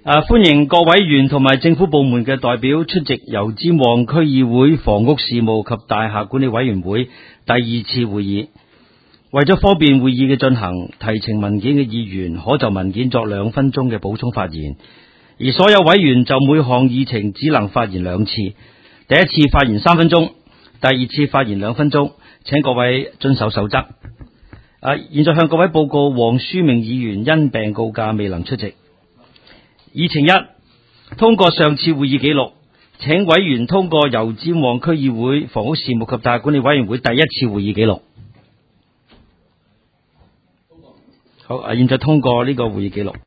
歡迎各委員同埋政府部門嘅代表出席油尖旺區議會房屋事務及大廈管理委員會第二次會議。為咗方便會議嘅進行，提呈文件嘅議員可就文件作2分鐘嘅補充發言，而所有委員就每項議程只能發言2次。第一次發言3分鐘，第二次發言2分鐘，請各位遵守守則。現在向各位報告，黃書明議員因病告假未能出席。議程1，通過上次會議記錄，請委員通過油尖旺區議會房屋事務及大廈管理委員會第一次會議記錄。好，現在通過呢個會議記錄。